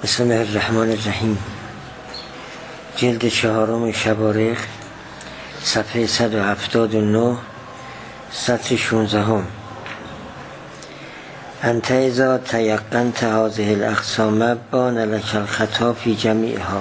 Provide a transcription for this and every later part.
بسم الله الرحمن الرحیم. جلد 4 شبارق، صفحه 179، سطر 16. انت اذا تیقنت هذه الاقسام بان لك الخطا في جمیعها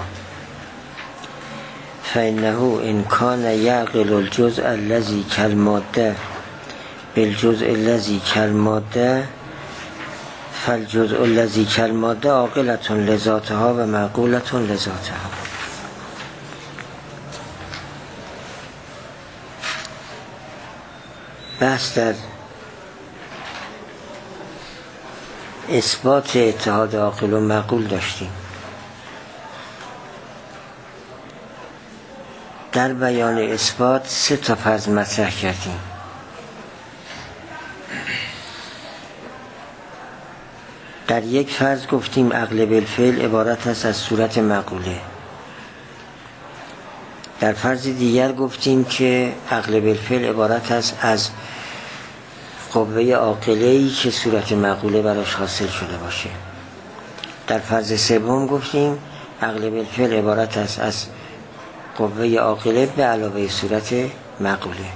فانه ان كان يعقل الجزء الذي كالماده بالجزء الذي كالماده فالجزء الذي كالماده عاقلة لذاتها و معقولة لذاتها. بحث در اثبات اتحاد عاقل و معقول داشتیم. در بیان اثبات 3 فرض مطرح کردیم. در یک فرض گفتیم عقل بالفعل عبارت است از صورت معقوله. در فرض دیگر گفتیم که عقل بالفعل عبارت است از قوه عاقله‌ای که صورت معقوله براش حاصل شده باشه. در فرض سوم گفتیم عقل بالفعل عبارت است از قوه عاقله به علاوه صورت معقوله.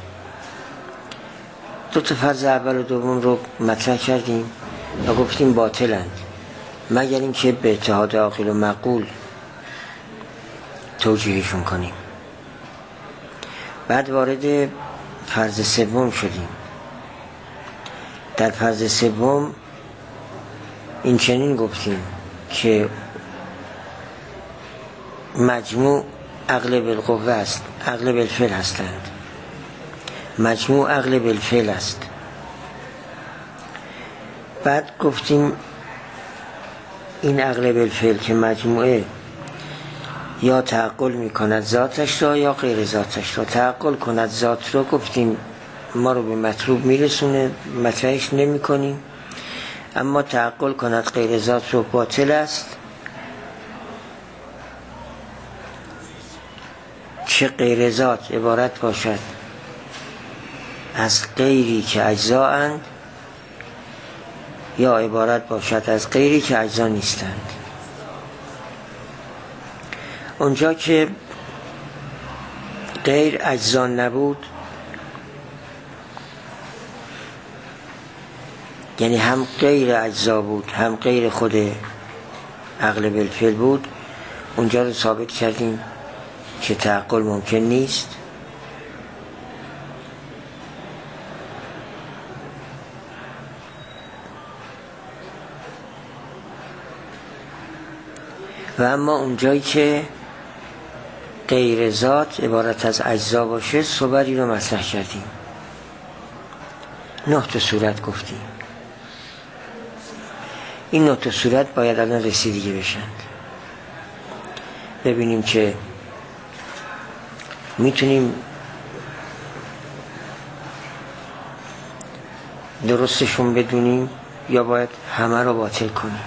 2 فرض اول و دوم رو مطرح کردیم و گفتیم باطلند مگر اینکه به اتحاد عاقل و معقول توجیهشون کنیم. بعد وارد فرض سوم شدیم. در فرض سوم این چنین گفتیم که مجموع عقل بالقوه است، عقل بالفعل هستند. مجموع عقل بالفعل است. بعد گفتیم این عقل بالفعل که مجموعه یا تعقل میکند ذاتش را یا غیر ذاتش را. تعقل کند ذات رو گفتیم ما رو به مطلوب میرسونه، مطرحش نمی کنیم. اما تعقل کند غیر ذات رو باطل است. چه غیر ذات عبارت باشد از غیری که اجزا اند یا عبارت باشد از غیری که اجزا نیستند. اونجا که غیر اجزا نبود، یعنی هم غیر اجزا بود هم غیر خود عقل بالفعل بود، اونجا رو ثابت کردیم که تعقل ممکن نیست. و اما اونجایی که غیر ذات عبارت از اجزا باشه صوری رو مطرح کردیم. 9 صورت گفتیم. این 9 صورت باید الان رسیدگی بشند. ببینیم که میتونیم درستشون بدونیم یا باید همه رو باطل کنیم.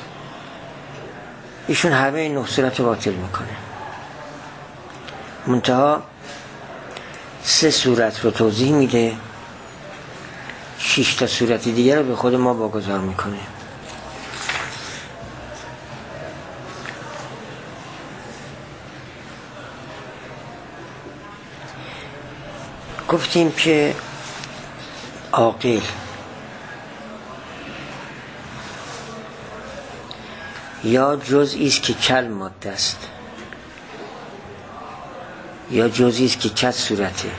ایشون همه این 9 صورت رو باطل میکنه. منتها 3 صورت رو توضیح میده، 6 صورت دیگر رو به خود ما واگذار میکنه. گفتیم که عاقل یا جزئی است که کل ماده است یا جزئی است که کل صورته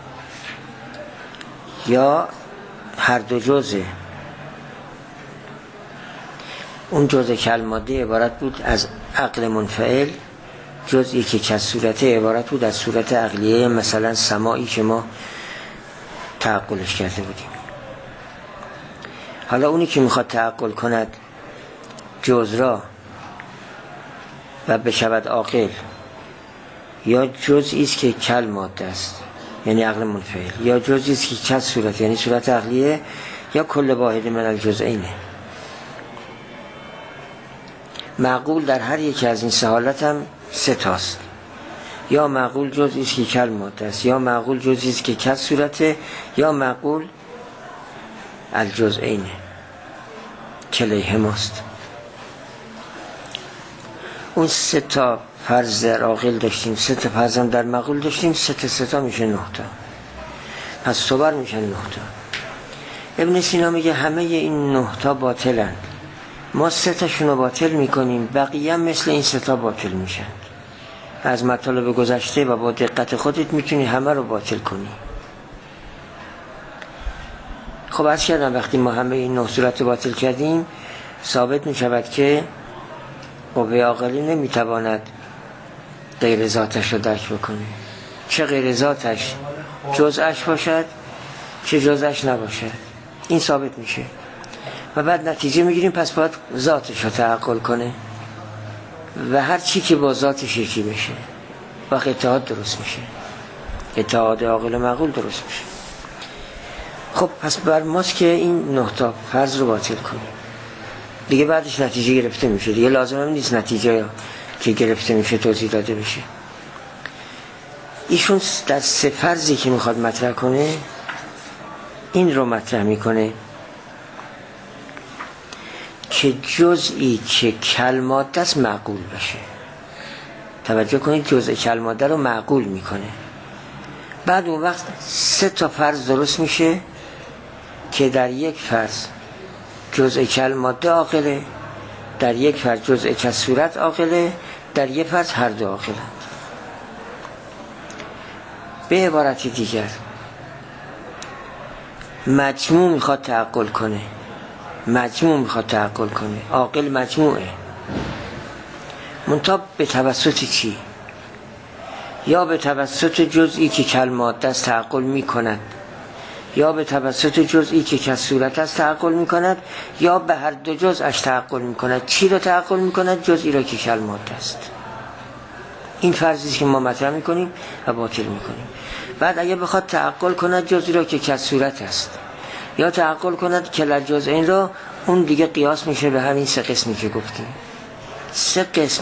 یا هر دو جزء. اون جزء کل ماده عبارت بود از عقل منفعل، جزئی که کل صورته عبارت بود از صورت عقلیه، مثلا سماعی که ما تعقلش کرده بودیم. حالا اونی که میخواد تعقل کند جزء را و بشود عاقل، یا جزئی است که کل ماده است یعنی عقل منفعل، یا جزئی است که کل صورت یعنی صورت عقلیه، یا کل واحد من الجزئینه. معقول در هر یک از این 3 حالت هم 3 تاست. یا معقول جزئی است که کل ماده است، یا معقول جزئی است که کل صورته، یا معقول الجزئینه کلیهماست. اون 3 تا فرض در عاقل داشتیم، 3 تا فرض هم در معقول داشتیم، 3 تا میشه 9 تا. پس صور میشن 9 تا. ابن سینا میگه همه این 9 تا باطلن، ما 3 تاشون رو باطل میکنیم، بقیه هم مثل این 3 تا باطل میشن. از مطالب گذشته و با دقت خودت میتونی همه رو باطل کنی. خب عرض کردم وقتی ما همه این 9 صورت رو باطل کردیم، ثابت میشود که قوه عاقلی نمیتواند غیر ذاتش رو درک بکنه، چه غیر ذاتش جزءش باشد چه جزءش نباشد. این ثابت میشه و بعد نتیجه میگیریم پس باید ذاتش رو تعقل کنه و هر چی که با ذاتش یکی بشه وقت اتحاد درست میشه، اتحاد عاقل و معقول درست میشه. خب پس بر ماست که این 9 تا فرض رو باطل کنیم، دیگه بعدش نتیجه گرفته میشه، دیگه لازم هم نیست نتیجه که گرفته میشه توضیح داده بشه. ایشون در 3 فرضی که میخواد مطرح کنه این رو مطرح میکنه که جزئی که کلماده است معقول بشه. توجه کنید، جزء کلماده رو معقول میکنه. بعد اون وقت 3 تا فرض درست میشه که در یک فرض جزء کلماده عاقله، در یک فرض جزء کصورت عاقله، در یک فرض هر دو عاقله. به عبارت دیگر مجموع میخواد تعقل کنه، عاقل مجموعه، منتها به توسط چی؟ یا به توسط جزئی که کلمات است تعقل میکند، یا به توسط جزئی که کصورت است تعقل میکند، یا به هر دو جزءش تعقل میکند. چی رو تعقل میکند؟ جزئی را که کلمات است. این فرضی که ما مطرح میکنیم و باطل میکنیم. بعد اگه بخواد تعقل کند جزئی را که کصورت است، یا تعقل کند کل جزئین را، اون دیگه قیاس میشه به همین 3 قسمی که گفتیم. 3 قسم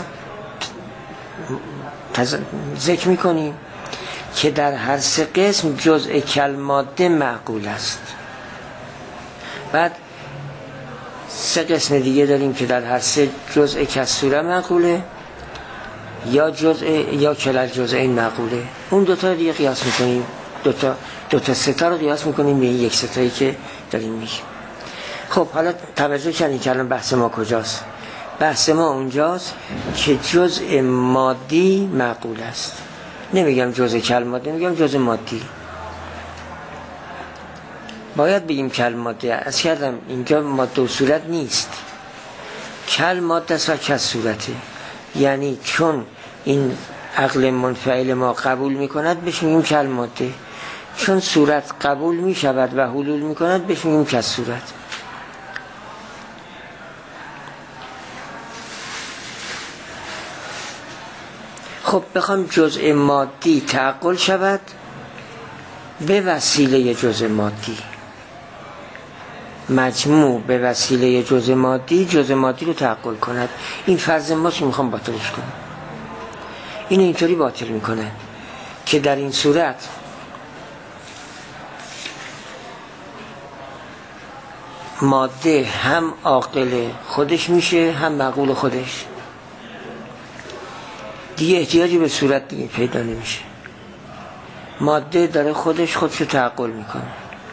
ذکر میکنیم که در هر 3 قسم جزء کلماده معقول است. بعد 3 قسم دیگه داریم که در هر 3 جزء کصوره معقوله، یا جزء یا کل جزئین معقوله. اون 2 تا دیگه قیاس میکنیم، 2 تا 3 تا رو قیاس میکنیم به یک 3 تایی که داریم میگیم. خب حالا توجه کنید که الان بحث ما کجاست. بحث ما اونجاست که جزء مادی معقول است. نمیگم جزء کلماده، میگم جزء مادی. باید بگیم کلماده، از کردم اینجا ماده و صورت نیست، کلماده است و کصورته. یعنی چون این عقل منفعل ما قبول میکند بهش میگیم کلماده، چون صورت قبول میشود و حلول میکند بهش میگیم کصورت. خب بخوام جزء مادی تعقل شود به وسیله جزء مادی، مجموع به وسیله جزء مادی رو تعقل کند. این فرض ماست که میخوام باطلش کنم. این اینطوری باطل میکنه که در این صورت ماده هم عاقل خودش میشه هم معقول خودش، دیگه احتیاجی به صورت دیگه پیدا نمیشه. ماده داره خودشو تعقل میکنه،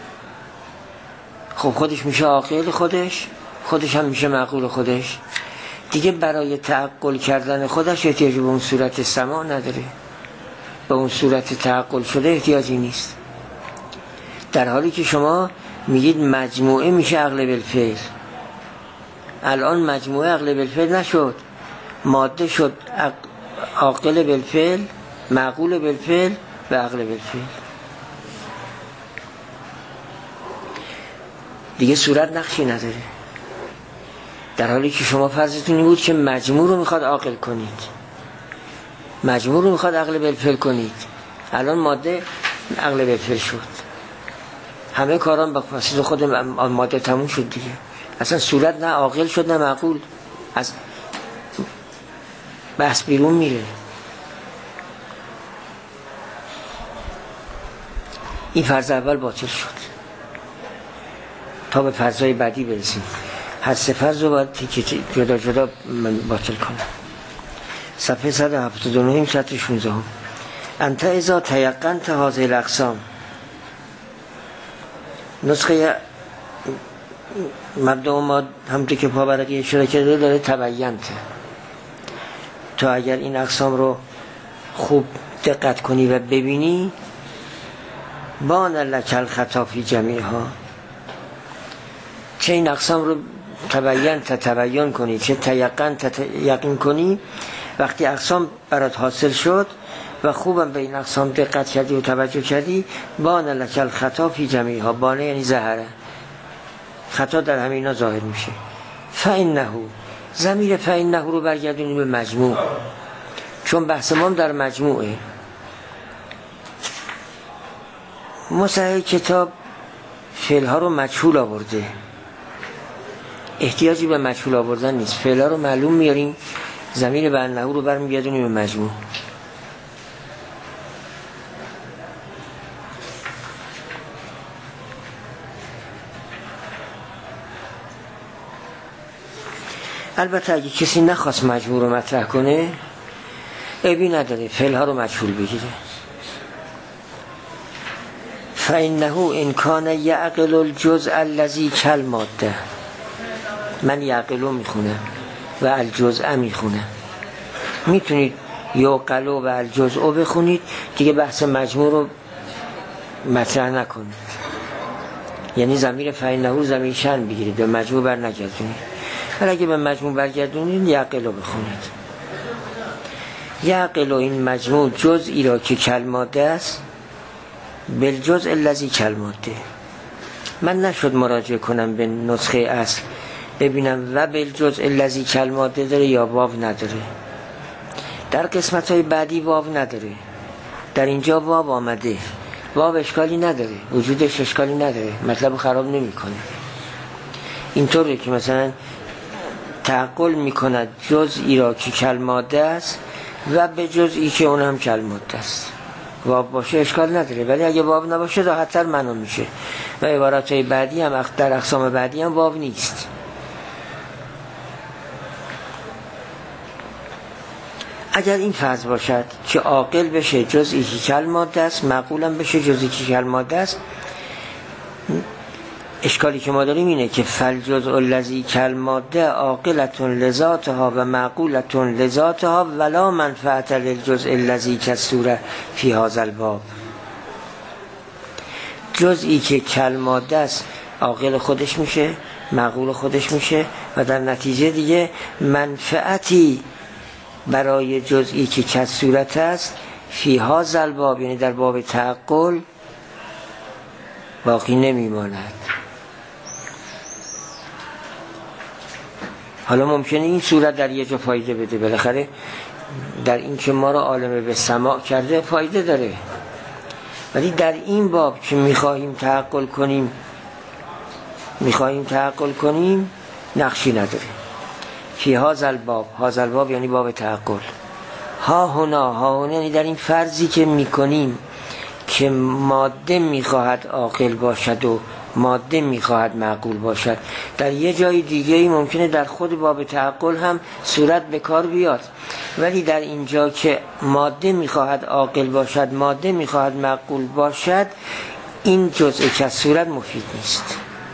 خب خودش میشه عاقل خودش هم میشه معقول خودش، دیگه برای تعقل کردن خودش احتیاجی به اون صورت سماع نداره، به اون صورت تعقل شده احتیاجی نیست. در حالی که شما میگید مجموعه میشه عقل بالفعل، الان مجموعه عقل بالفعل نشد، ماده شد عاقل بالفعل، معقول بالفعل و عقل بالفعل. دیگه صورت نقشی نداره، در حالی که شما فرضتون این بود که مجموع رو میخواد عاقل کنید، مجموع رو میخواد عقل بالفعل کنید. الان ماده عقل بالفعل شد، همه کاران با واسطه خود ماده تموم شد دیگه. اصلا صورت نه عاقل شد نه معقول، از بحث بیرون میره. این فرض اول باطل شد. تا به فرضای بعدی برسیم، هر 3 فرض رو باید جدا جدا باطل کنم. صفحه 179 سطر 16. انت اذا تیقنت هذه الاقسام، نسخه مبدأ ما همونطور که پاورقی اشاره کرده داره تبینت. تو اگر این اقسام رو خوب دقت کنی و ببینی، بان لک الخطا فی جمیعها، چه این اقسام رو تبین کنی، چه یقین کنی. وقتی اقسام برات حاصل شد و خوبم به این اقسام دقت کردی و توجه کردی، بان لک الخطا فی جمیعها، بانه یعنی ظهره، خطا در همینا ظاهر میشه. فإنه، ضمیر فإنه رو برگردونیم به مجموع، چون بحث ما در مجموعه. مصحح کتاب فعلها رو مجهول آورده، احتیاجی به مجهول آوردن نیست، فعلها رو معلوم میاریم، ضمیر فإنه رو برمیگردونیم به مجموع. البته اگه کسی نخواست مجموع رو مطرح کنه، عیبی نداره، فعلها رو مجهول بگیره. فإنه إن كان يعقل الجزء الذي كالماده، من یعقلو میخونم و الجزء میخونم، میتونید یعقلو و الجزء بخونید، دیگه بحث مجموع رو مطرح نکنید، یعنی ضمیر فإنه رو ضمیر شأن بگیرید، به مجموع بر نگردونید. ولی اگه به مجموع برگردونید یعقلو بخونید. یعقلو، این مجموع جزئی را که کلماده است، بالجزء الذی کلماده. من نشد مراجعه کنم به نسخه اصل ببینم و بالجزء الذی کلماده داره یا واو نداره. در قسمت های بعدی واو نداره، در اینجا واو آمده. واو اشکالی نداره، وجودش اشکالی نداره، مطلب خراب نمی کنه. اینطوره که مثلا تعقل میکند جزئی را که کلماده است و به جزئی که اون هم کلماده است. واو باشه اشکال نداره، ولی اگه واو نباشه راحت‌تر معنا میشه. و عباراتهای بعدی هم در اقسام بعدی هم واو نیست. اگر این فرض باشد که عاقل بشه جزئی که کلماده است، معقولم بشه جزئی که کلماده است، اشکالی که ما داریم اینه که فالجزء الذی کالماده عاقلة لذاتها و معقولة لذاتها ولا منفعة للجزء الذی کالصورة فی هذا الباب. جزئی که کالماده است عاقل خودش میشه، معقول خودش میشه و در نتیجه دیگه منفعتی برای جزئی که کالصورت است فی هذا الباب، یعنی در باب تعقل، باقی نمیماند. حالا ممکنه این صورت در یه جا فایده بده، بالاخره در این که ما رو عالم به سماع کرده فایده داره، ولی در این باب که میخواهیم تعقل کنیم نقشی نداره. فی هذا الباب یعنی باب تعقل. ها هنا یعنی در این فرضی که میکنیم که ماده میخواهد عاقل باشد و ماده میخواهد معقول باشد، در یه جای دیگه ای ممکنه در خود باب تعقل هم صورت به کار بیاد، ولی در اینجا که ماده میخواهد عاقل باشد، ماده میخواهد معقول باشد، این جزء که از صورت مفید نیست.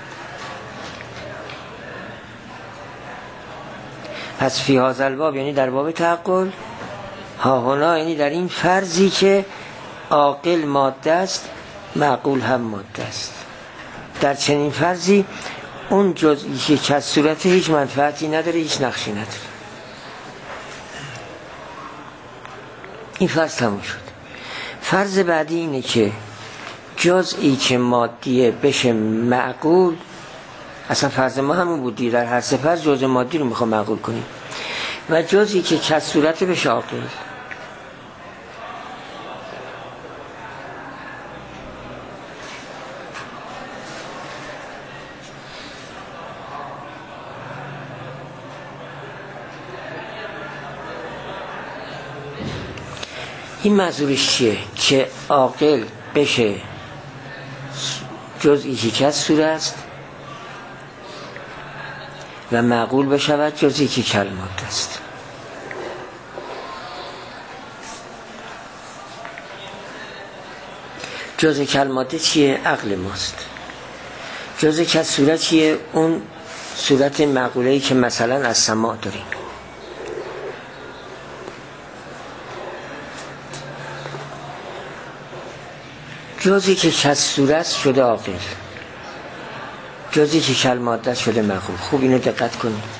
پس فی هذا الباب یعنی در باب تعقل، ها هنا یعنی در این فرضی که عاقل ماده است، معقول هم ماده است. در چنین فرضی اون جزئی که از صورت هیچ منفعتی نداره، هیچ نقشی نداره. این فرض تموم شد. فرض بعدی اینه که جزئی که مادیه بشه معقول. اصلا فرض ما همون بودی، در هر سه فرض جزء مادی رو میخوام معقول کنیم، و جزئی که از صورت بشه عاقل. این منظورش چیه؟ که عاقل بشه جزئی که از صورت است و معقول بشود جزئی که کلمات است. جزء کلماده چیه؟ عقل ماست. جزء کس صورت چیه؟ اون صورت معقوله‌ای که مثلا از سماع داریم. جزئی که کس صورت شده عاقل، جزئی که کلماده شده معقول. خوب اینو دقت کنید.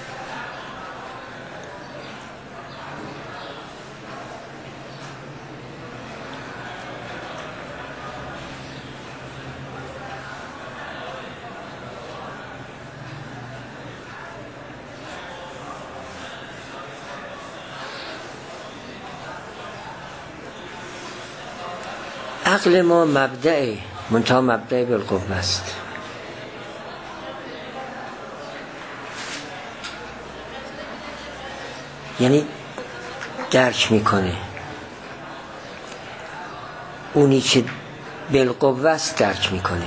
عقل ما مبدأ منتها مبدأ بالقوه است. یعنی درک میکنه. اونی که بالقوه است درک میکنه،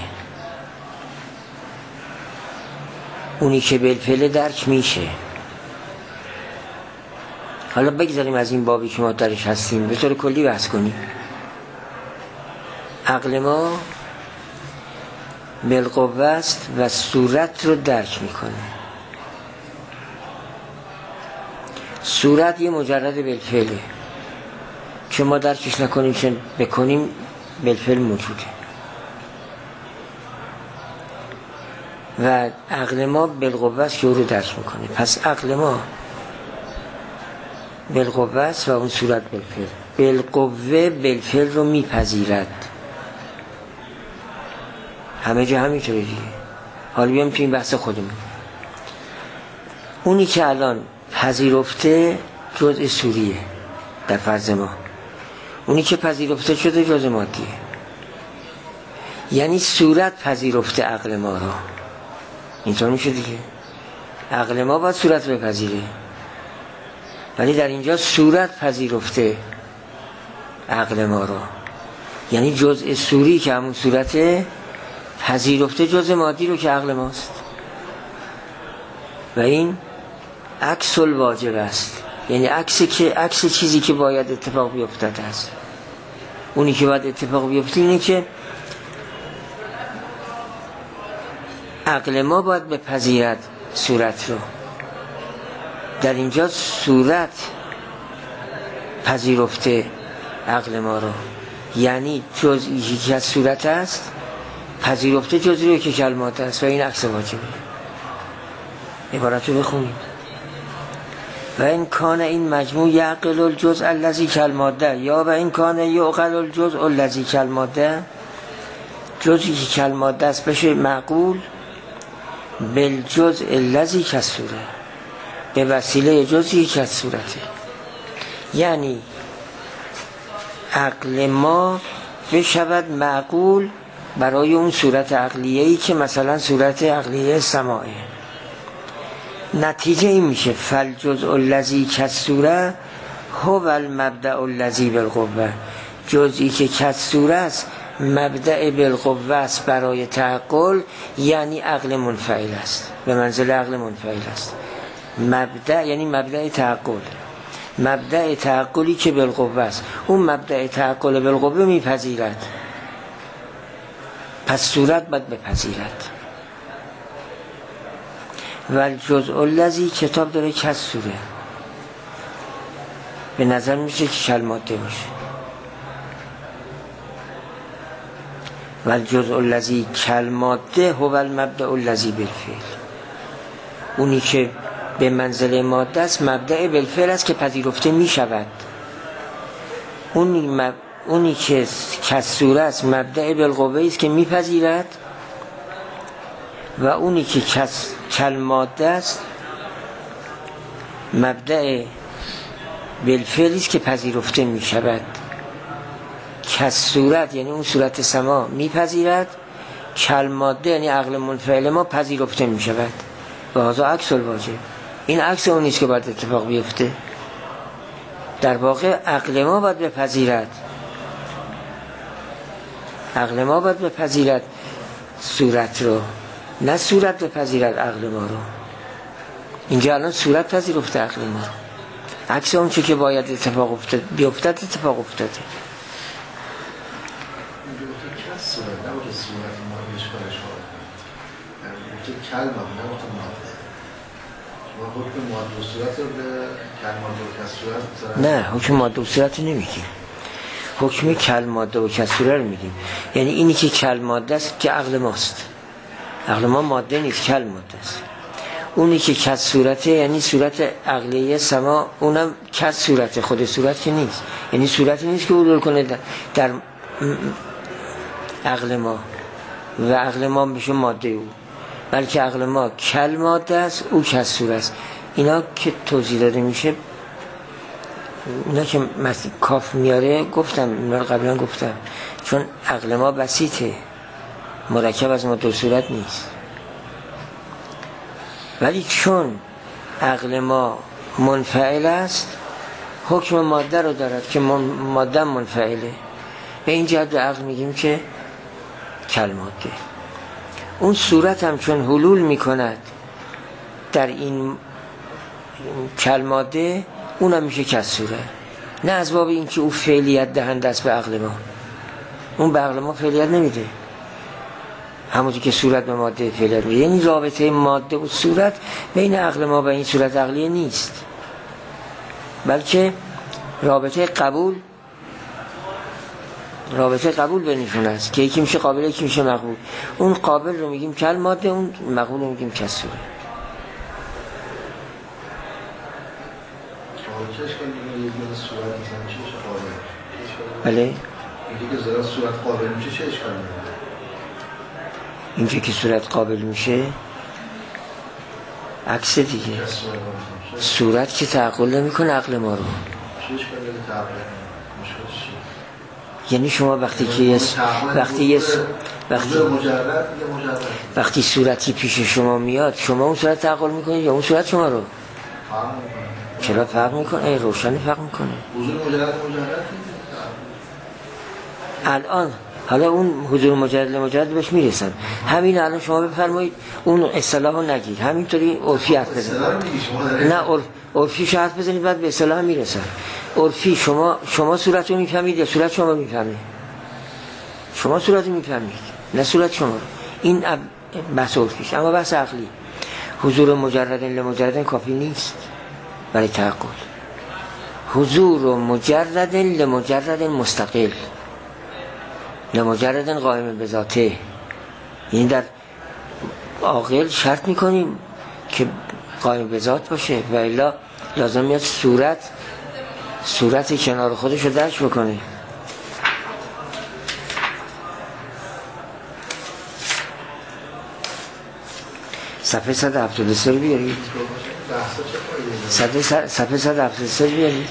اونی که بالفعل درک میشه. حالا بگذاریم از این بابی که ما درش هستیم به طور کلی بحث کنیم. عقل ما بالقوه است و صورت رو درک میکنه. صورت یه مجرد بالفعله، چه ما درکش نکنیم چه بکنیم بالفعل موجوده. و عقل ما بالقوه است که او رو درک میکنه. پس عقل ما بالقوه است و اون صورت بالفعل. بالقوه بالفعل رو میپذیرد. همه جا همینطوره دیگه. حالا بیام تو این بحث خودمون. اونی که الان پذیرفته جزء سوریه در فرض ما، اونی که پذیرفته شده جزء مادیه. یعنی صورت پذیرفته عقل ما را. اینطور میشه دیگه. عقل ما باید صورت بپذیره، ولی در اینجا صورت پذیرفته عقل ما را. یعنی جزء سوری که همون صورته پذیرفته جزء مادی رو که عقل ماست. و این عکس الواجب است. یعنی عکس چیزی که باید اتفاق بیفتد است. اونی که باید اتفاق بیفته اینه که عقل ما باید بپذیرد صورت رو. در اینجا صورت پذیرفته عقل ما رو. یعنی جزئی که از صورت است پذیرفته جزئی رو که کلمات است و این عکس واجبه. عبارت رو بخونید. و این کان این مجموع یعقل الجزء الذی کالماده، یا و این کان یعقل الجزء الذی کالماده، جزئی که کالماده است بشه معقول بالجزء الذی کالصوره، به وسیله جزئی که از صورته. یعنی عقل ما بشود معقول برای اون صورت عقلیه‌ای که مثلا صورت عقلیه سماعه. نتیجه این میشه فالجزء الذی کالصوره هو المبدأ الذی بالقوه. جزئی که کالصوره است مبدأ بالقوه است برای تعقل، یعنی عقل منفعل است، به منزله عقل منفعل است. مبدأ یعنی مبدأ تعقل، مبدأ تعقلی که بالقوه است. اون مبدأ تعقل بالقوه میپذیرد، پس صورت باید بپذیرد. و الجزء الذی کتاب داره کالصوره، به نظر میشه که کالماده باشه. و الجزء الذی کالماده هو المبدأ الذی بالفعل. اونی که به منزله ماده است مبدأ بالفعل است که پذیرفته میشود. اونی که کالصوره است مبدأ بالقوه است که میپذیرد، و اونی که کالماده است مبدأ بالفعل است که پذیرفته میشود. کالصورت یعنی اون صورت سما میپذیرد، کالماده یعنی عقل منفعل ما پذیرفته میشود. و هذا عکس الواجب. این عکس اون نیست که باید اتفاق بیفته. در واقع عقل ما باید بپذیرد، عقل ما باید بپذیرد صورت رو، نه صورت بپذیرد عقل ما رو. اینجا الان صورت پذیرفته عقل ما رو، عکس اون چه که باید اتفاق بیفتد اتفاق افتاده. صورت نباشه صورت ما اشکالش وارد کنید. گفته کلمه نگفته ماده. شما حکم ماده و صورت رو به کلماده و کسورت نه حکم ماده و صورت نمیگیم، حکم کلماده و کسوره رو میگیم. یعنی اینی که کلماده است که عقل ماست، عقل ما ماده نیست، کلماده است. اونی که کس صورته یعنی صورت عقلیه سما، اونم کس صورته، خود صورت که نیست. یعنی صورتی نیست که حضور کنه در عقل ما و عقل ما بشه ماده او، بلکه عقل ما کل ماده است، او کس صورت است. اینا که توضیح داده میشه، اینا که کاف میاره گفتم، اینا قبلا گفتم، چون عقل ما بسیطه، مرکب از ماده و صورت نیست. ولی چون عقل ما منفعل است، حکم ماده رو دارد که ماده منفعله، به این جهت به عقل میگیم که کل ماده. اون صورت هم چون حلول میکند در این کل ماده، اونم میشه کس صورت. نه از باب این که او فعلیت دهنده است به عقل ما، اون به عقل ما فعلیت نمیده، همونطور که صورت به ماده فعلیت میده. یعنی رابطه ماده و صورت بین عقل ما و این صورت عقلیه نیست، بلکه رابطه قبول بینشون است که یکی میشه قابل یکی میشه مقبول. اون قابل رو میگیم کل ماده، اون مقبول رو میگیم کس صورت. بله اینکه که صورت قابل میشه چه اشکالی داره؟ اینکه که صورت قابل میشه عکس دیگه، صورت که تعقل نمیکنه عقل ما رو. یعنی شما وقتی که وقتی صورتی پیش شما میاد، شما اون صورت تعقل میکنید یا اون صورت شما رو؟ چرا فرق میکنه؟ روشن فرق میکنه. الان حالا اون حضور مجرد بهش میرسن. همین الان شما بفرمایید اون اصطلاحو نگید، همینطوری عرفی حرف بزنید. نه عرفی حرف بزنید بعد به اصطلاح میرسن. عرفی شما صورت رو میفهمید یا صورت شما رو میفهمید؟ شما صورت رو میفهمید نه صورت شما رو. این بحث عرفیش. اما بحث عقلی، حضور مجرد کافی نیست برای تعقل. حضور مجرد مستقل، لمجرد قائم به ذاته. یعنی در عاقل شرط میکنیم که قائم به ذات باشه و الا لازم میاد صورت کنار خودش رو درک بکنه. صفحه 173 رو بیارید. صفحه 173 بیارید.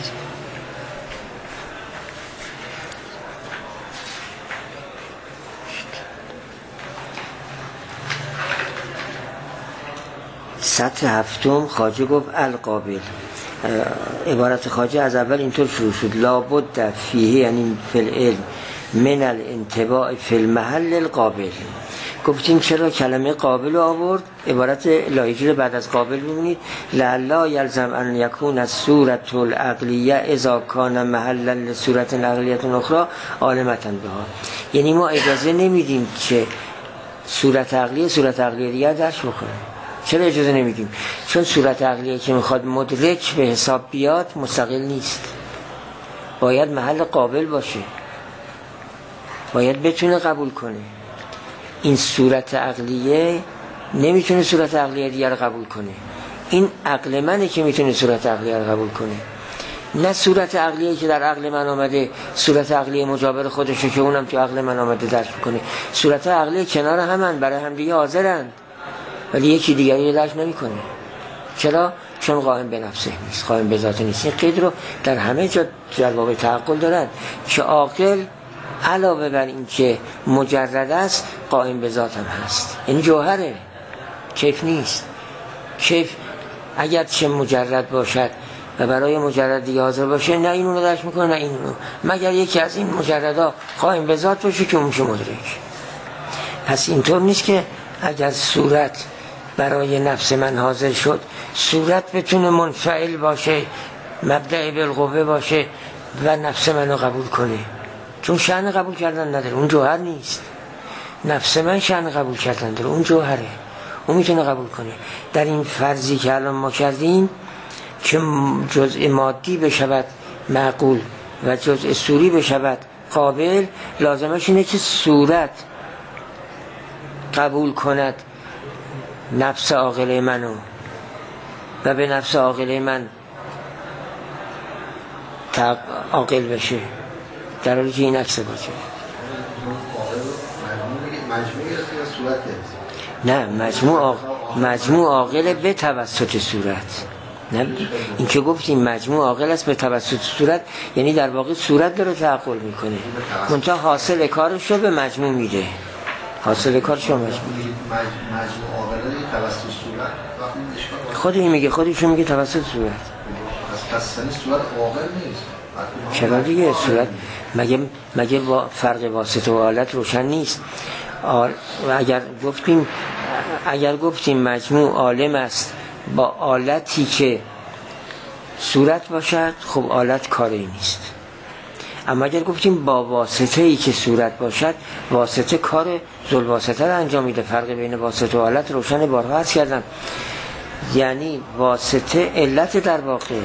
سطح هفتم خواجه گفت القابل. عبارت خواجه از اول اینطور شروع شد: لابد فیه، یعنی فی العلم، من الانطباع فی المحل القابل. گفتیم چرا کلمه قابل آورد؟ عبارت لایجی رو بعد از قابل ببینید: لعلا یلزم ان یکون الصورة العقلیه اذا کان محلا لصورة عقلیه اخرى عالمة بها. یعنی ما اجازه نمیدیم که صورت عقلیه دیگر درک بکنه. چرا اجازه نمیدیم؟ چون صورت عقلیه که میخواد مدرک به حساب بیاد مستقل نیست، باید محل قابل باشه، باید بتونه قبول کنه. این صورت عقلیه نمیتونه صورت عقلیه دیگر رو قبول کنه. این عقل منه که میتونه صورت عقلیه رو قبول کنه، نه صورت عقلیه که در عقل من آمده صورت عقلیه مجاور خودشه که اونم تو عقل من آمده درک کنه. صورت عقلیه کنار همن، برای هم دیگه حاضرن، ولی یکی دیگری رو درک نمی‌کنه. چرا؟ چون قائم به نفسه نیست، قائم به ذات نیست. این قید رو در همه جا در باب تعقل دارن که عاقل علاوه بر این که مجرد است قائم به ذات هم هست. این جوهره، کیف نیست. کیف اگر چه مجرد باشد و برای مجرد دیگه حاضر باشه، نه این اونو درک میکنه نه این اونو، مگر یکی از این مجردها قائم به ذات باشه که اون میشه مدرک. پس اینطور نیست که اگر صورت برای نفس من حاضر شد، صورت بتونه منفعل باشه، مبدأ بالقوه باشه و نفس منو قبول کنه، چون شأن قبول کردن نداره، اون جوهر نیست. نفس من شأن قبول کردن داره، اون جوهره، اون میتونه قبول کنه. در این فرضی که الان ما کردیم که جزء مادی بشود معقول و جزء صوری بشود قابل، لازمش اینه که صورت قبول کند نفس عاقله منو و به نفس عاقله من عاقل بشه، در حالی که این عکس باشه. نه، مجموع عاقل به توسط صورت. نه این که گفتیم مجموع عاقل است به توسط صورت، یعنی در واقع صورت داره تعقل میکنه، منتها حاصل کارش رو به مجموع میده. حاصل کارش رو مجموع عاقل توسط صورت خودی میگه، خودشون میگه توسط صورت. پس صورت عاقل نیست. چرا دیگه؟ صورت مگه با فرق واسطه و آلت روشن نیست؟ اگر گفتیم مجموع عالم است با آلتی که صورت باشد، خب آلت کاری نیست. اما اگر گفتیم با واسطه ای که صورت باشد، واسطه کار ذوالواسطه رو انجام میده. فرق بین واسطه و آلت روشن، بارها عرض کردم. یعنی واسطه علت در واقع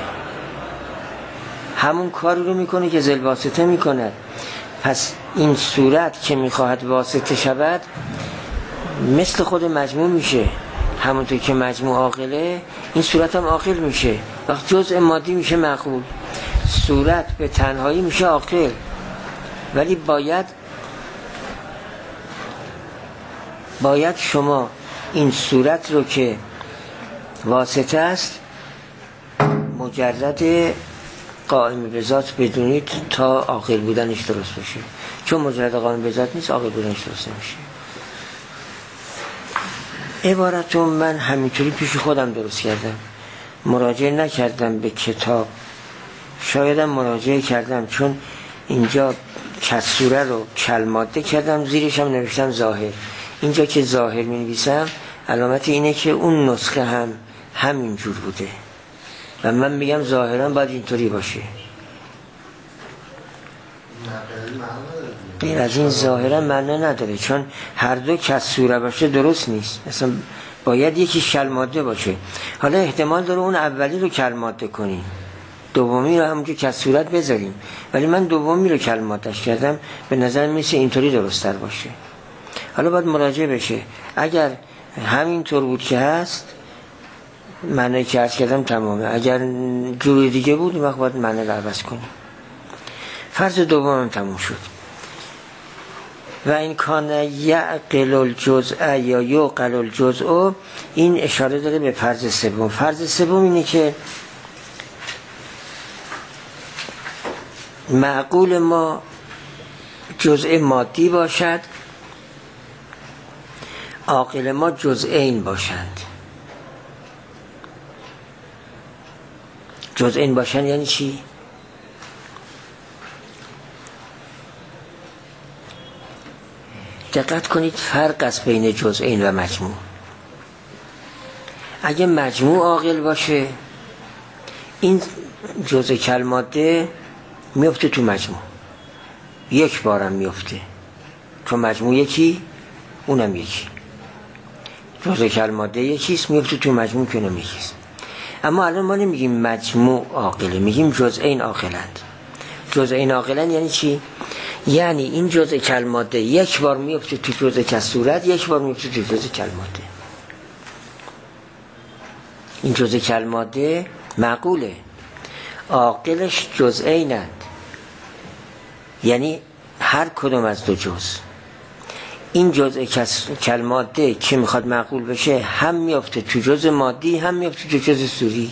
همون کاری رو میکنه که ذوالواسطه میکنه. پس این صورت که میخواهد واسطه شود مثل خود مجموع میشه، همونطور که مجموع عاقله این صورت هم عاقل میشه. وقت جزء مادی میشه معقول، صورت به تنهایی میشه عاقل. ولی باید شما این صورت رو که واسطه است مجرد قائم به ذات بدونید تا عاقل بودنش درست بشه. چون مجرد قائم به ذات نیست، عاقل بودنش درست نمیشه. عبارتون من همینطوری پیش خودم درست کردم، مراجعه نکردم به کتاب. شایدم مراجعه کردم، چون اینجا کسوره رو کلماده کردم، زیرش هم نوشتم ظاهر. اینجا که ظاهر می نویسم علامت اینه که اون نسخه هم همینجور بوده و من میگم ظاهرا باید اینطوری باشه. غیر از این ظاهرا معنی نداره، چون هر دو کسوره باشه درست نیست، اصلا باید یکی کلماده باشه. حالا احتمال داره اون اولی رو کلماده کنیم، دومی رو همونجور کسورت بذاریم، ولی من دومی رو کلماتش کردم، به نظر میسه اینطوری درست‌تر باشه. حالا باید مراجعه بشه. اگر همینطور بود که هست معنی که عرض کردم تمامه، اگر جوری دیگه بود وقت باید معنی رو عوض کنیم. فرض دوم هم تموم شد. و این کان یعقل الجزء یا یعقل الجزء، این اشاره داره به فرض سوم. فرض سوم اینه که معقول ما جزء مادی باشد، عاقل ما جزئین باشند. جزئین باشند یعنی چی؟ دقت کنید، فرق است بین جزئین و مجموع. اگه مجموع عاقل باشه این جزء کلماده میفته تو مجموع، یک بارم میفته، چون مجموع یکی اونم یکی، جزء کلماده یکیست میفته تو مجموع که اونم یکیست. اما الان ما نمیگیم مجموع عاقله، میگیم جزئین عاقلند. جزئین عاقلند یعنی چی؟ یعنی این جزء کلماده یک بار میفته تو جزء کسورت، یک بار میفته تو جزء کلماده. این جزء کلماده معقوله، عاقلش جزئینند، یعنی هر کدوم از دو جزء. این جزء کلماده که میخواد معقول بشه هم میفته تو جزء مادی هم میفته تو جزء صوری.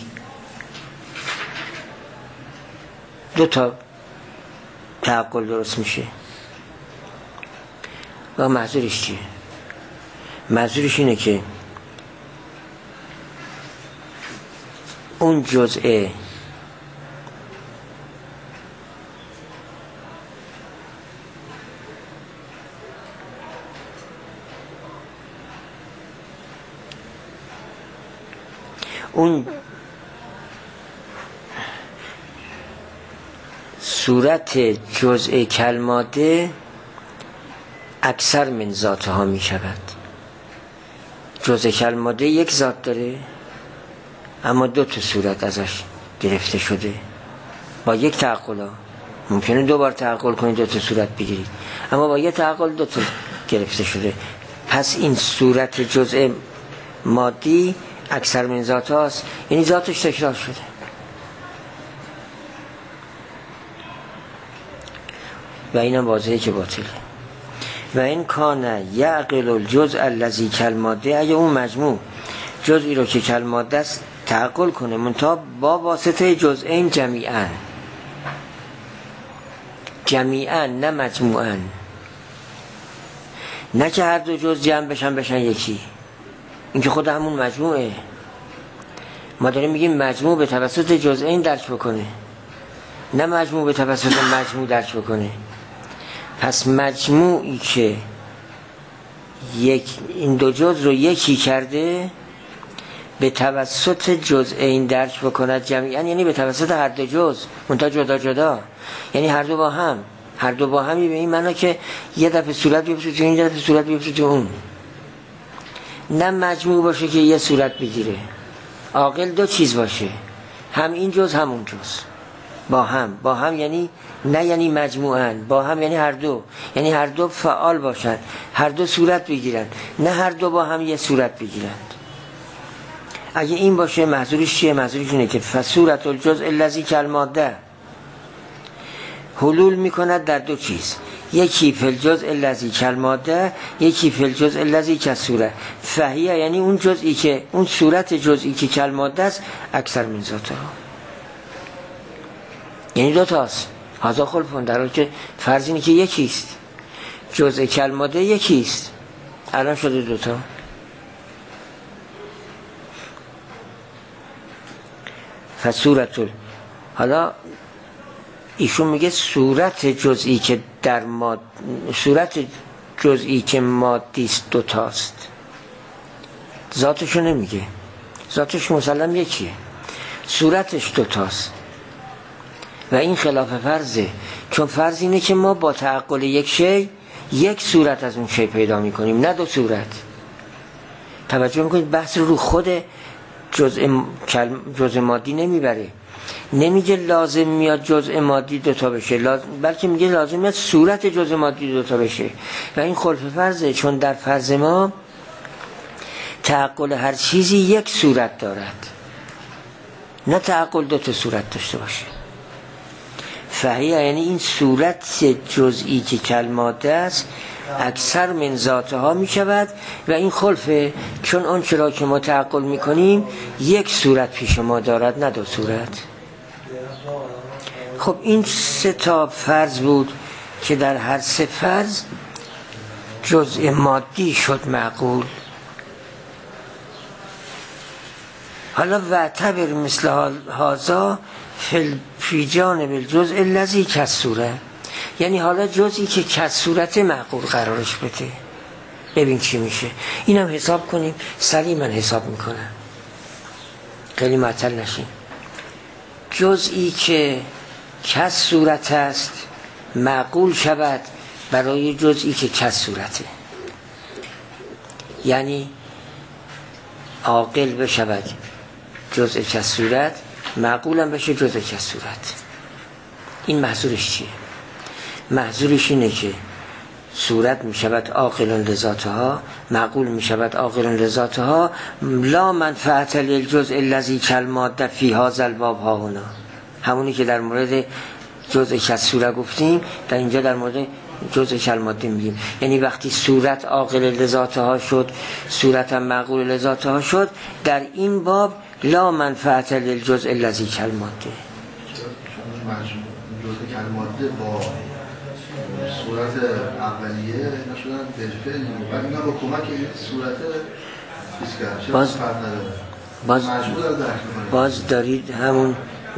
دو تا تعقل درست میشه. و محضورش چیه؟ محضورش اینه که اون جزء اون صورت جزء کلماده اکثر من ذاتها می شود. جزء کلماده یک ذات داره اما دو تا صورت ازش گرفته شده با یک تعقل ها. ممکنه دو بار تعقل کنید دو تا صورت بگیرید اما با یک تعقل دو تا گرفته شده. پس این صورت جزء مادی اکثر من ذات هاست، یعنی ذاتش تکرار شده. و اینم واضحه که باطله. و این کانه یعقل الجزء الذی کالماده، اگه اون مجموع جزئی رو که کالماده است تعقل کنه منتها با واسطه جزئین جمیعاً نه مجموعاً، نه که هر دو جزء جمع بشن یکی، این که خود همون مجموعه. ما داریم میگیم مجموع به توسط جزئین درک بکنه نه مجموع به توسط مجموع درک بکنه. پس مجموعی که این دو جزء رو یکی کرده به توسط جزئین درک بکند جمیعاً، یعنی به توسط هر دو جزء منتها جدا جدا، یعنی هر دو با همی به این معنا که یه دفعه صورت بیفته تو این، یه دفعه صورت بیفته تو اون. نه مجموع باشه که یه صورت بگیره، عاقل دو چیز باشه، هم این جزء هم اون جزء با هم یعنی نه یعنی مجموعاً، با هم یعنی هر دو فعال باشن، هر دو صورت بگیرن، نه هر دو با هم یه صورت بگیرن. اگه این باشه محضورش چیه؟ محضورش اینه که فصورت الجزء الذی کالماده حلول میکند در دو چیز، یکی فی الجزء الذی کالماده، یکی فی الجزء الذی کالصوره. فهیه یعنی اون جزئی که اون صورت جزئی که کالماده است اکثر من ذاتها، یعنی دو تاست. هذا خلفون، در حالی که فرض اینه که یکیست، جزء کالماده یکیست، الان شده دو تا. فصورت حالا ایشون میگه صورت جزئی که صورت جزئی که مادیست دو تاست، ذاتشو نمیگه، ذاتش مسلم یکیه، صورتش دو تاست. و این خلاف فرضه، چون فرض اینه که ما با تعقل یک شی یک صورت از اون شی پیدا میکنیم نه دو صورت. توجه میکنید بحث رو خود جزء مادی نمیبره، نمیگه لازم میاد جزء مادی دوتا بشه، بلکه میگه لازم میاد صورت جزء مادی دوتا بشه. و این خلف فرضه، چون در فرض ما تعقل هر چیزی یک صورت دارد، نه تعقل دوتا صورت داشته باشه. فهیه یعنی این صورت جزئی که کالماده است اکثر من ذاتها می شود. و این خلفه، چون آن چرا که ما تعقل می کنیم یک صورت پیش ما دارد نه دو صورت. خب این سه تا فرض بود که در هر سه فرض جزء مادی شد معقول. حالا وعتبر مثل هذا فی جانب الجزء الذی کالصوره، یعنی حالا جزئی که کالصورت معقول قرارش بده، ببین چی میشه. اینم حساب کنیم، سریع من حساب میکنم خیلی معطل نشین. جزئی که کالصورت است معقول شود برای جزئی که کالصورته، یعنی عاقل بشود جزء کالصورت، معقولم بشه جزء کالصورت. این محضورش چیه؟ محضورش اینه که صورت می شود عاقلن لذاتها، معقول می شود عاقلن لذاتها، لا منفعت للجزء الذی کالماده فی هذا الباب ها هنا. همونی که در مورد جزء کالصوره گفتیم در اینجا در مورد جزء کالماده میگیم. یعنی وقتی صورت عاقل لذاتها شد، صورت هم معقول لذاتها شد، در این باب لا منفعت للجزء الذی کالماده. جزء کالماده با صورت اولیه نشدن بالفعل، بعد اینا با کمک این صورت باز دارید همون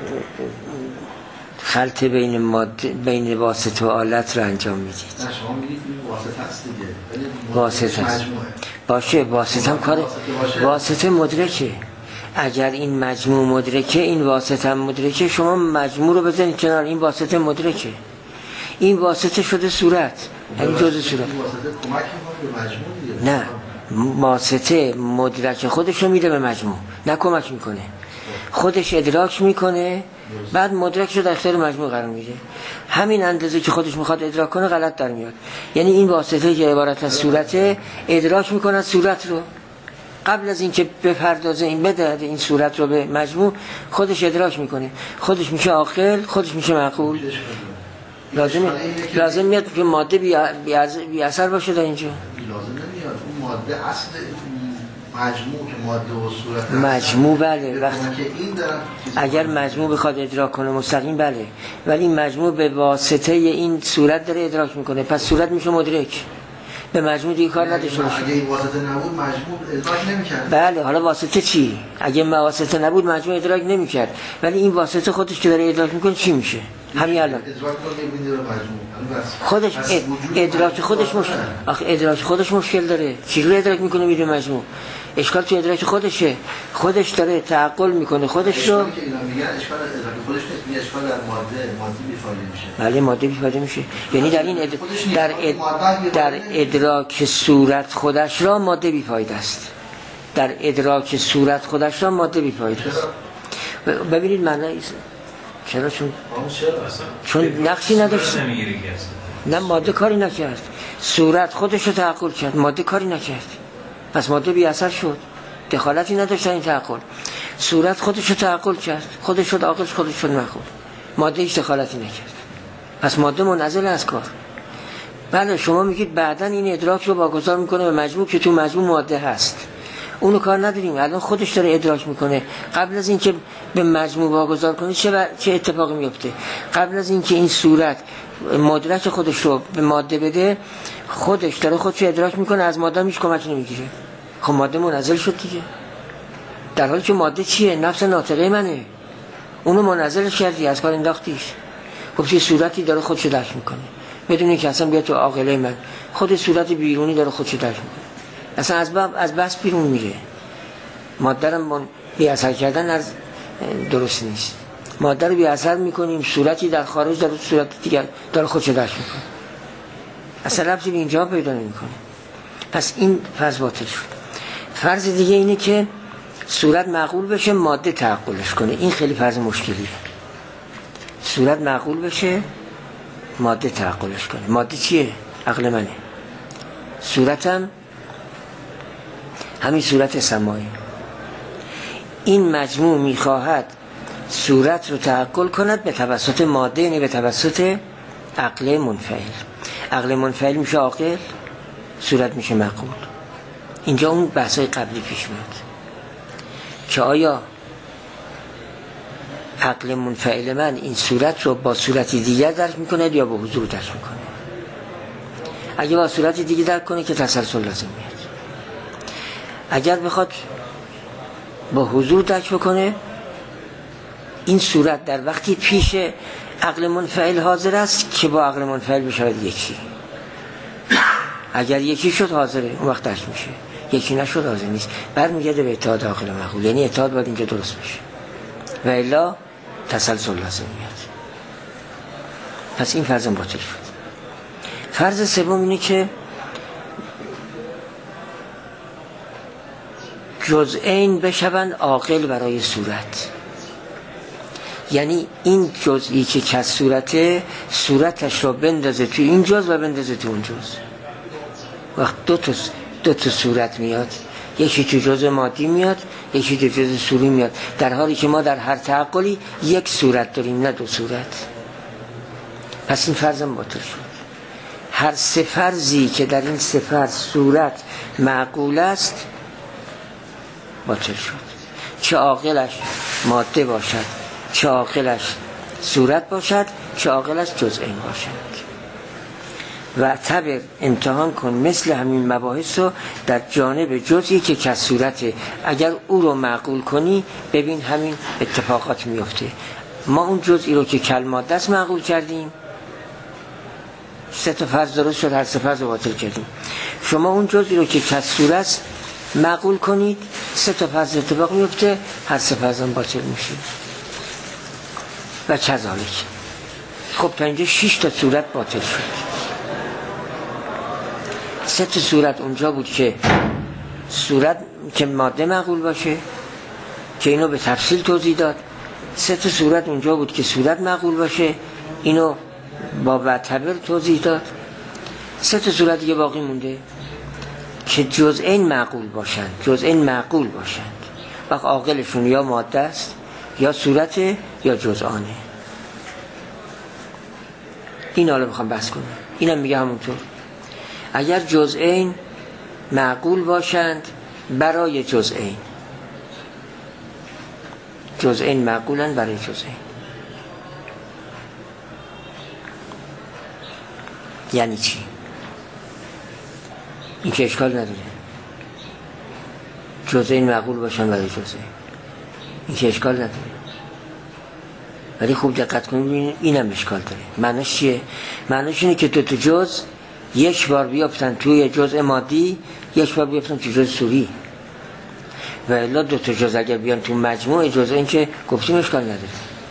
خلط بین واسطه و آلت رو انجام میدید. شما میگید واسطه هست دیگه، واسطه هست باشه، واسطه هم کار واسطه مدرکه. اگر این مجموع مدرکه این واسطه هم مدرکه، شما مجموع رو بزنید کنار، این واسطه مدرکه، این واسطه شده صورت، همین جزء صورت. واسطه کمک میکنه به مجموع دیگه. نه، واسطه مدرک خودش رو میده به مجموع، نه کمک میکنه، خودش ادراک میکنه بعد مدرک رو در اختیار مجموع قرار میده. همین اندازه که خودش میخواد ادراک کنه غلط در میاد. یعنی این واسطه که عبارت از صورته ادراک میکنه صورت رو، قبل از اینکه بپردازه این بده این صورت رو به مجموع خودش ادراک میکنه، خودش میشه عاقل، خودش میشه معقول. لازم میاد که ماده بی اثر باشه در اینجا. لازم نمیاد اون ماده اصل مجموع که ماده و صورت مجموع بله، وقتی که این اگر مجموع بخواد ادراک کنه مستقیم بله، ولی این مجموع به واسطه این صورت داره ادراک میکنه، پس صورت میشه مدرک، به مجموع دیگه کار نداشته باشه. اگه این واسطه نبود مجموع ادراک نمی‌کرد. بله، حالا واسطه چی؟ اگه واسطه نبود مجموع ادراک نمیکرد، ولی این واسطه خودش که داره ادراک میکنه چی میشه؟ همین الان ادراک کنه به مجموع خودش ادراک خودش مشکل، آخه ادراک خودش مشکل داره. چجوری ادراک میکنه میره مجموع؟ اشکال تو ادراک خودشه، خودش داره تعقل میکنه خودش رو. اشکالی که اینا میگن اشکال ادراک خودش نیست، اشکال در ماده بیفایده میشه. بله ماده بیفایده میشه، یعنی در این در ادراک صورت خودش را ماده بیفایده است، در ادراک صورت خودش را ماده بیفایده است. ببینید معنی چرا؟ چون نقشی نداشت. نه ماده کاری نکرد، صورت خودش رو تعقل کرد، ماده کاری نکرد، پس ماده بی اثر شد، دخالتی نداشت این تعقل. صورت خودش رو تعقل کرد، خودش شد عاقل، خودش شد معقول، ماده هیچ دخالتی نکرد، پس ماده منزل از کار. بله شما میگید بعداً این ادراک رو واگذار میکنه به مجموع که تو مجموع ماده هست، اونو کار نداریم، الان خودش داره ادراک میکنه. قبل از اینکه به مجموع واگذار کنه چه اتفاقی میفته؟ قبل از اینکه این صورت مدرک خودش رو به ماده بده، خودش داره خودش ادراک میکنه، از ماده هیچ کمک نمیگیره. خب ماده منزل شد دیگه، در حالی که ماده چیه؟ نفس ناطقه منه، اونو منزلش کردی، از کار انداختیش. خب چه صورتی داره خودش درک میکنه بدون اینکه اصلا بیاد تو عاقله من، خود صورت بیرونی داره خودش درک میکنه، اصلا از بس بیرون میره. ماده رو بی اثر کردن از درست نیست، ماده رو بی اثر میکنیم، صورتی در خارج داره صورت دیگر داره خودش درک میکنه، اصلا ربطی به اینجا پیدا نمیکنه. پس این فرض باطل شد. فرض دیگه اینه که صورت معقول بشه ماده تعقلش کنه، این خیلی فرض مشکلیه. صورت معقول بشه ماده تعقلش کنه. ماده چیه؟ عقل منه. صورتم همین صورت سمایی. این مجموع میخواهد صورت رو تعقل کند به توسط ماده، یعنی به توسط عقل منفعل. عقل منفعل میشه عاقل، صورت میشه معقول. اینجا اون بحثای قبلی پیش میاد که آیا عقل منفعل من این صورت رو با صورتی دیگر درک میکنه یا با حضور درک میکنه؟ اگه با صورتی دیگه درک کنه که تسلسل لازم میاد. اگر بخواد با حضور درک بکنه، این صورت در وقتی پیش عقل منفعل حاضر است که با عقل منفعل بشود یکی. اگر یکی شد حاضره، اون وقت درک میشه. یکی نشد حاضر نیست، برمیگرده به اتحاد عاقل معقول. یعنی اتحاد باید اینجا درست بشه و الا تسلسل لازم میاد. پس این فرض باطل شد. فرض سوم اینه که جزئین بشوند عاقل برای صورت. یعنی این جزئی که کس صورته، صورتش رو بندازه توی این جز و بندازه توی اون جز. وقت دو تا صورت میاد، یکی تو جز مادی میاد، یکی تو جز صوری میاد، در حالی که ما در هر تعقلی یک صورت داریم نه دو صورت. پس این فرضم باطل شد. هر سه فرضی که در این سه فرض صورت معقول است باطل شد، چه عاقلش ماده باشد، چه عاقلش صورت باشد، چه عاقلش جزئین باشد. و تبر امتحان کن مثل همین مباحث رو در جانب جزئی که کس صورته، اگر او رو معقول کنی ببین همین اتفاقات میفته. ما اون جزئی رو که کلمات دست معقول کردیم، سه تا فرض درست شد، هر سه فرض رو باطل کردیم. شما اون جزئی رو که کس صورت معقول کنید، سه تا فرض اتفاق میفته، هر سه فرض هم باطل میشه و کذالک. خب تا اینجا 6 تا صورت باطل شد. سه تا صورت اونجا بود که صورت که ماده معقول باشه که اینو به تفصیل توضیح داد. سه تا صورت اونجا بود که صورت معقول باشه، اینو با وتبر توضیح داد. سه تا صورت دیگه باقی مونده که جزئین معقول باشند. جزئین معقول باشند وقت عاقلشون یا ماده است یا صورته یا جزءانه. این حالا میخوام بحث کنم. اینم میگه همونطور اگر جزئین معقول باشند برای جزئین، جزئین معقولن برای جزئین، یعنی چی؟ این که اشکال نداره جزئین معقول باشن برای جزئین، این که اشکال نداره، ولی خوب دقت کنید ببینید اینم اشکال داره. معنیش چیه؟ معنیش اینه که دو تا جزء یک بار بیافتن توی جزء مادی، یک بار بیافتن توی جزء صوری، و الا دو تا جزء اگر بیان تو مجموع جزء، این که گفتیم اشکال نداره.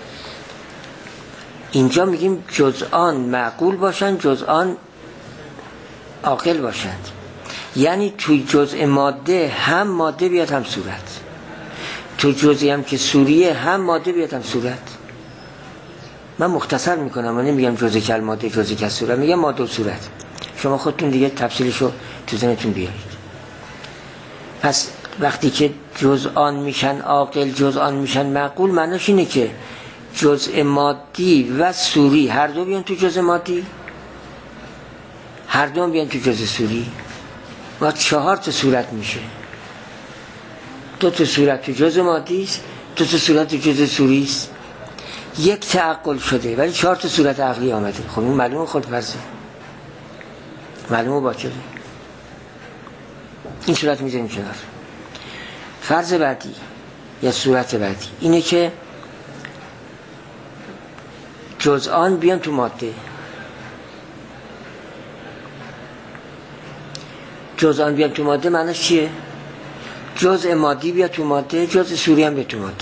اینجا میگیم جزءان معقول باشن، جزءان عاقل باشند، یعنی توی جزء ماده هم ماده بیاد هم صورت، تو جزئی هم که صوریه هم ماده بیاد هم صورت. من مختصر میکنم، من نمیگم جزئی کل ماده جزئی کل صورت، میگم ماده و صورت. شما خودتون دیگه تفصیلشو تو ذهنتون بیارید. پس وقتی که جزءان میشن عاقل، جزءان میشن معقول، معناش اینه که جزء مادی و صوری هر دو بیان تو جزء مادی، هر دو بیان تو جزء صوری، و 4 تا صورت میشه. 2 تا صورت تو جزء مادی است، 2 تا صورت تو جزء صوری است. یک تعقل شده ولی 4 تا صورت عقلی آمده. خب این معلومه خود فرضه، معلومه باطله. این صورت میذاریم کنار. فرض بعدی یا صورت بعدی اینه که جزءان بیان تو ماده. جزءان بیان تو ماده معنیش چیه؟ جزء مادی بیاد تو ماده، جزء صوری هم بیاد تو ماده.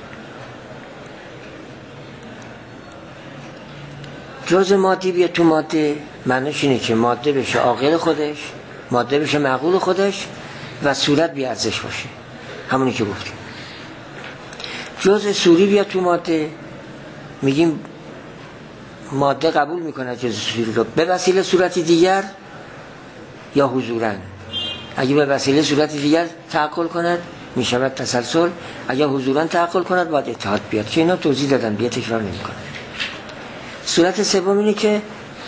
جزء مادی بیاد تو ماده معنیش اینه که ماده بشه عاقل خودش، ماده بشه معقول خودش، و صورت بی ارزش باشه، همونی که گفتیم. جزء صوری بیاد تو ماده، میگیم ماده قبول میکنه جزء صوری رو به وسیله صورتی دیگر یا حضوراً. اگه به وسیله صورت دیگر تعقل کند میشود تسلسل، اگه حضوراً تعقل کند باید اتحاد بیاد، که اینا توضیح دادن، بیا تکرار نمی‌کنم. صورت سوم اینه که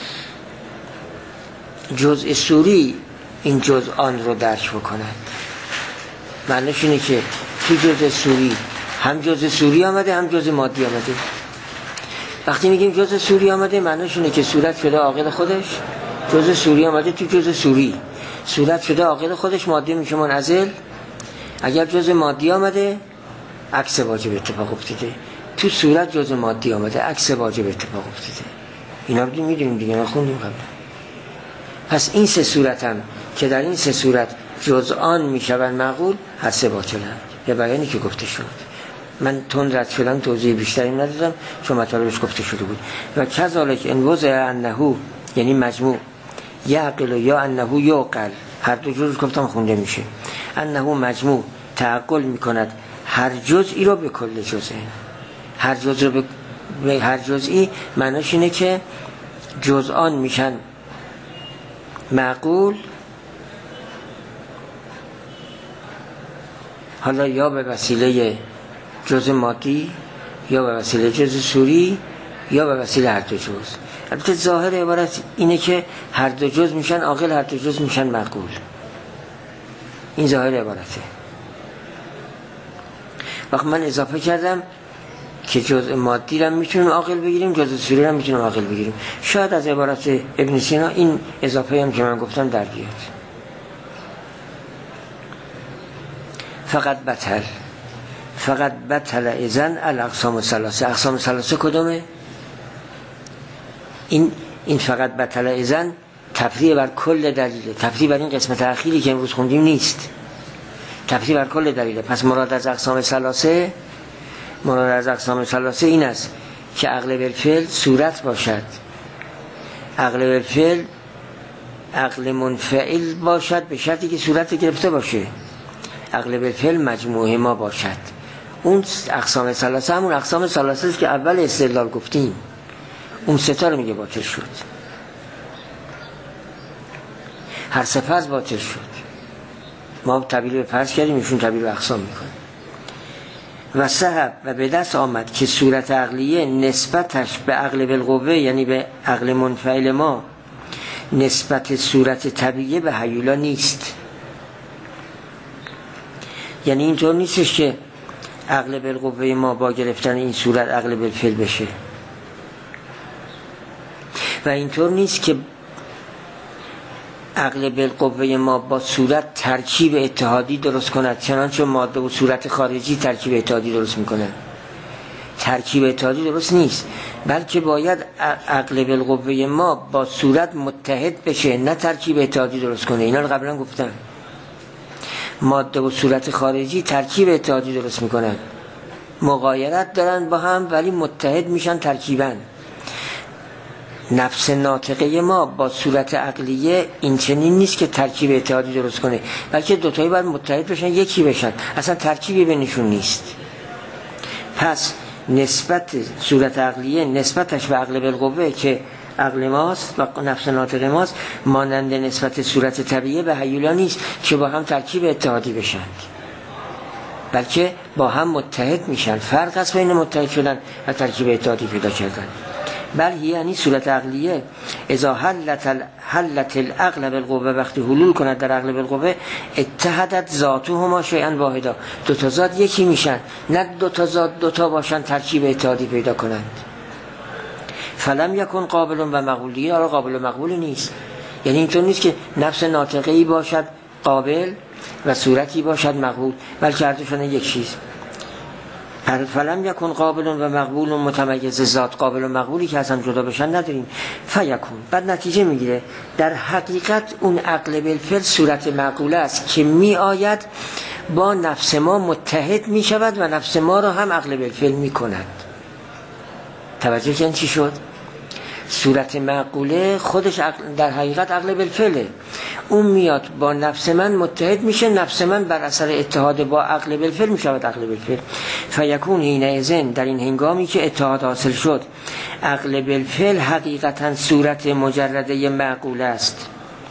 جزء صوری این جزءان رو درک بکند. معنیش اینه که تو جزء صوری هم جزء صوری آمده هم جزء مادی آمده. وقتی میگیم جزء صوری آمده معنیش اینه که صورت شده عاقل خودش، جزء صوری آمده تو جزء صوری، صورت شده عاقل خودش، مادی میشه منعزل. اگر جزء مادی آمده عکس واجب اتفاق افتاده، تو صورت جزء مادی آمده عکس واجب اتفاق افتاده. اینا رو میدونیم دیگه، نخوندیم قبل. پس این سه صورت هم که در این سه صورت جزءان میشون معقول، هر سه باطلند. یه بیانی که گفته شد، من تون رد شدم توضیح بیشتری ندادم چون مطالبش گفته شده بود. و کذالک ان وضع انه، یعنی مجموع، یعقل یا انه یعقل، هر دو جزء گفتم خونده میشه. انه مجموع تعقل میکند هر جزئی رو به کل جزء، هر جزء رو به هر جزئی، معناش اینه که جزءان میشن معقول، حالا یا به وسیله جزء مادی یا به وسیله جزء صوری یا به وسیله هر دو جزء. البته ظاهر عبارت اینه که هر دو جزء میشن عاقل، هر دو جزء میشن معقول. این ظاهر عبارته. وقت من اضافه کردم که جزء مادی رو میتونیم عاقل بگیریم، جزء صوری رو میتونیم عاقل بگیریم. شاید از عبارت ابن سینا این اضافه هم که من گفتم در بیاد. فقط بطل اذن الاقسام الثلاثه. اقسام الثلاثه کدومه؟ این فقط بطل اذن تفریع بر کل دلیله، تفریع بر این قسمت اخیری که امروز خوندیم نیست، تفریع بر کل دلیله. پس مراد از اقسام ثلاثه، مراد از اقسام ثلاثه این است که عقل بالفعل صورت باشد، عقل بالفعل عقل منفعل باشد به شرطی که صورت گرفته باشه. عقل بالفعل مجموعه ما باشد. اون اقسام ثلاثه همون اقسام ثلاثه است که اول استدلال گفتیم. اون سه تا رو میگه باطل شد. هر سه فرض باطل شد. ما تبدیل به فرض کردیم، ایشون تبدیل به اقسام میکنه. و صحب و به دست آمد که صورت عقلیه نسبتش به عقل بالقوه، یعنی به عقل منفعل ما، نسبت صورت طبیعیه به هیولا نیست. یعنی اینطور نیستش که عقل بالقوه ما با گرفتن این صورت عقل بالفعل بشه، و اینطور نیست که عقل بالقوه ما با صورت ترکیب اتحادی درست کند، چنانچه ماده و صورت خارجی ترکیب اتحادی درست میکنن. ترکیب اتحادی درست نیست، بلکه باید عقل بالقوه ما با صورت متحد بشه، نه ترکیب اتحادی درست کنه. اینا رو قبلا گفتم. ماده و صورت خارجی ترکیب اتحادی درست میکنن، مغایرت دارن با هم ولی متحد میشن ترکیبن. نفس ناطقه ما با صورت عقلیه این چنین نیست که ترکیب اتحادی درست کنه، بلکه دوتایی باید متحد بشن، یکی بشن، اصلا ترکیبی بینشون نیست. پس نسبت صورت عقلیه نسبتش به عقل بالقوه که عقل ماست و نفس ناطقه ماست، مانند نسبت صورت طبیعیه به هیولا نیست که با هم ترکیب اتحادی بشن، بلکه با هم متحد میشن. فرق است بین متحد شدن و ترکیب اتحادی پیدا کردن. بل یعنی صورت عقلیه اذا حلت العقل بالقوه، وقتی حلول کند در عقل بالقوه، اتحدت ذاتهما شیئا واحدا، دو تا ذات یکی میشن، نه دو تا ذات دو تا باشن ترکیب اتحادی پیدا کنند. فلم یکن قابل و مقبول، دیگه حالا قابل و مقبول نیست. یعنی اینطور نیست که نفس ناطقه‌ای باشد قابل و صورتی باشد مقبول، بلکه هر دوشون یک چیز. فلم یکن قابل و مقبول و متمایز ذات، قابل و مقبولی که اصلا جدا بشن نداریم. فیکون، بعد نتیجه میگیره در حقیقت اون عقل بالفعل صورت معقوله است که می آید با نفس ما متحد می شود و نفس ما را هم عقل بالفعل می کند. توجه کن چی شد؟ صورت معقوله خودش در حقیقت عقل بالفعله. اون میاد با نفس من متحد میشه، نفس من بر اثر اتحاد با عقل بالفعل میشود عقل بالفعل. فیکون حینئذ، در این هنگامی که اتحاد حاصل شد، عقل بالفعل حقیقتا صورت مجرده معقوله است.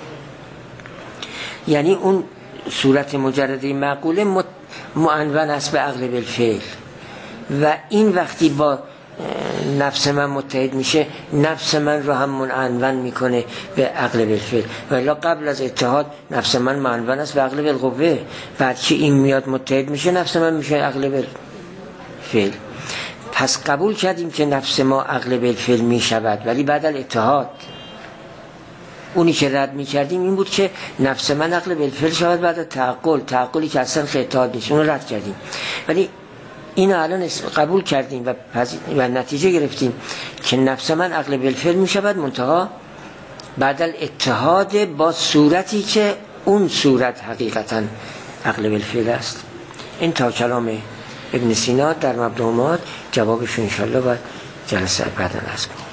یعنی اون صورت مجرده معقوله معنون است به عقل بالفعل، و این وقتی با نفس من متحد میشه، نفس من رو هم منعنون میکنه به عقل بالفعل. ولی قبل از اتحاد نفس من منعنون است به عقل بالقوه، بعد که این میاد متحد میشه نفس من میشه عقل بالفعل. پس قبول کردیم که نفس ما عقل بالفعل میشود، ولی بعد از اتحاد. اونی که رد میکردیم این بود که نفس من عقل بالفعل شود بعد از تعقلی که اصلا اتحاد نیست، اون رو رد کردیم. ولی این الان قبول کردیم و نتیجه گرفتیم که نفس من عقل بالفعل می شود، منتها بعد الاتحاد با صورتی که اون صورت حقیقتا عقل بالفعل است. این تا کلام ابن سینا در مبنومات، جوابش انشاءالله باید جلسه بعدا هست.